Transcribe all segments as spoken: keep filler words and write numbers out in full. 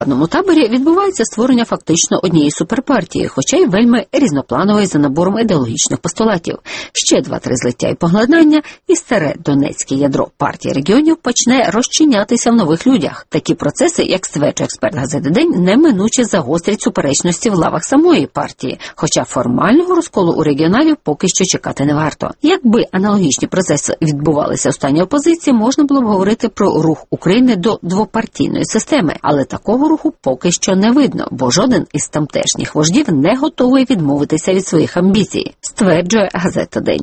В одному таборі відбувається створення фактично однієї суперпартії, хоча й вельми різнопланової за набором ідеологічних постулатів. Ще два-три злиття і поглинання, і старе донецьке ядро партії регіонів почне розчинятися в нових людях. Такі процеси, як стверджує експерт газети «День», неминуче загострять суперечності в лавах самої партії, хоча формального розколу у регіоналів поки що чекати не варто. Якби аналогічні процеси відбувалися в стані опозиції, можна було б говорити про рух України до двопартійної системи, але такого руху поки що не видно, бо жоден із тамтешніх вождів не готовий відмовитися від своїх амбіцій, стверджує газета «День».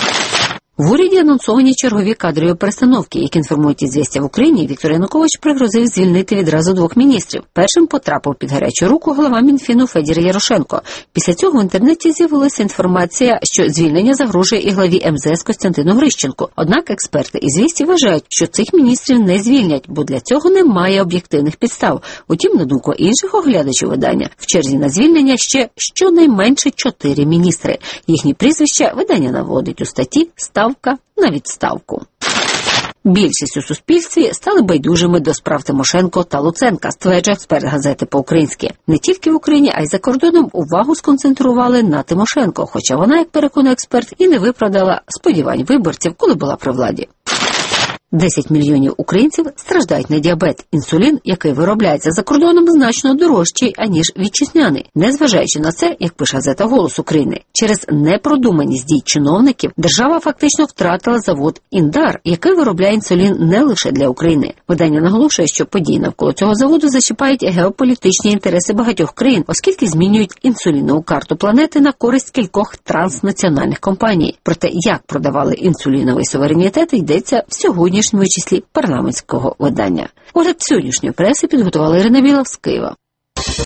В уряді анонсовані чергові кадрові перестановки, як інформують «Ізвістія» в Україні. Віктор Янукович пригрозив звільнити відразу двох міністрів. Першим потрапив під гарячу руку голова Мінфіну Федір Ярошенко. Після цього в інтернеті з'явилася інформація, що звільнення загрожує і главі ем зе ес Костянтину Грищенку. Однак експерти «Ізвістія» вважають, що цих міністрів не звільнять, бо для цього немає об'єктивних підстав. Утім, на думку інших оглядачів видання, в черзі на звільнення ще щонайменше чотири міністри. Їхні прізвища видання наводить у статті «Ставка на відставку». Більшість у суспільстві стали байдужими до справ Тимошенко та Луценка, стверджує експерт газети «По-українськи». Не тільки в Україні, а й за кордоном увагу сконцентрували на Тимошенко, хоча вона, як переконує експерт, і не виправдала сподівань виборців, коли була при владі. десять мільйонів українців страждають на діабет. Інсулін, який виробляється за кордоном, значно дорожчий, аніж вітчизняний. Незважаючи на це, як пише газета «Голос України», через непродуманість дій чиновників держава фактично втратила завод «Індар», який виробляє інсулін не лише для України. Видання наголошує, що події навколо цього заводу зачіпають геополітичні інтереси багатьох країн, оскільки змінюють інсулінову карту планети на користь кількох транснаціональних компаній. Про те, як продавали інсуліновий суверенітет, йдеться в сьогодні в числі парламентського видання. Огляд сьогоднішньої преси підготувала Ірина Біла з Києва.